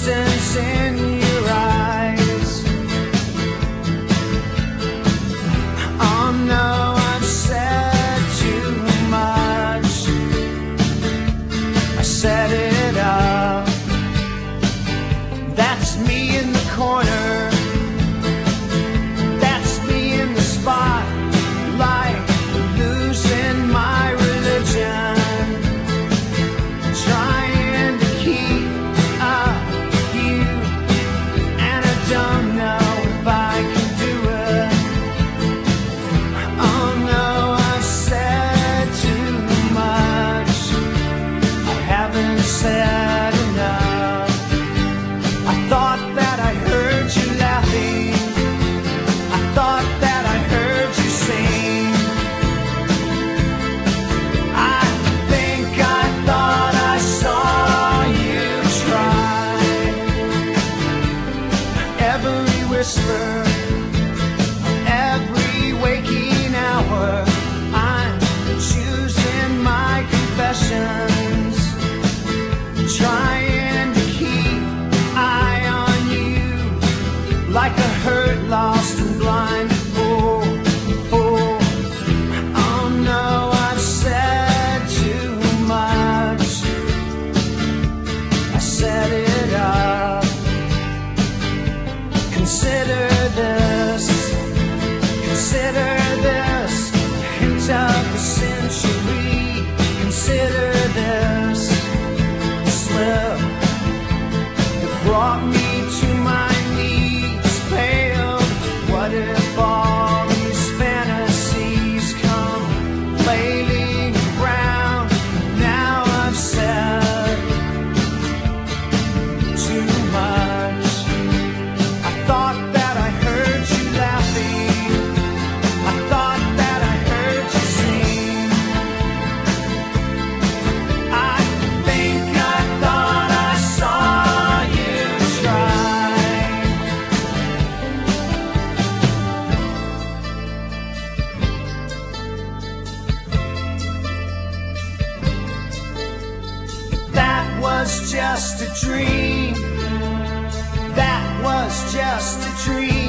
distance in your eyes. Oh no, I've said too much. I set it up. That's me in the corner. That's me in the spotlight, losing my religion, trying to keep up with you, and I don't know if I can do it. Oh no, I've said too much. I haven't said enough. I thought that I heard you laughing. I thought that I heard you sing. I think I thought I saw you try. Every whisper, every waking hour, I'm choosing my confessions, trying to keep eye on you, like a hurt, lost and blind fool. Oh no, I've said too much. I set it up. Consider this, consider this, hint of the century. Consider this slip that brought me to my knees, pale. What if all these fantasies come flailing around? Now I've said too much. I thought that I heard you laughing. I thought that I heard you sing. I think I thought I saw you try. That was just a dream. That was just a dream.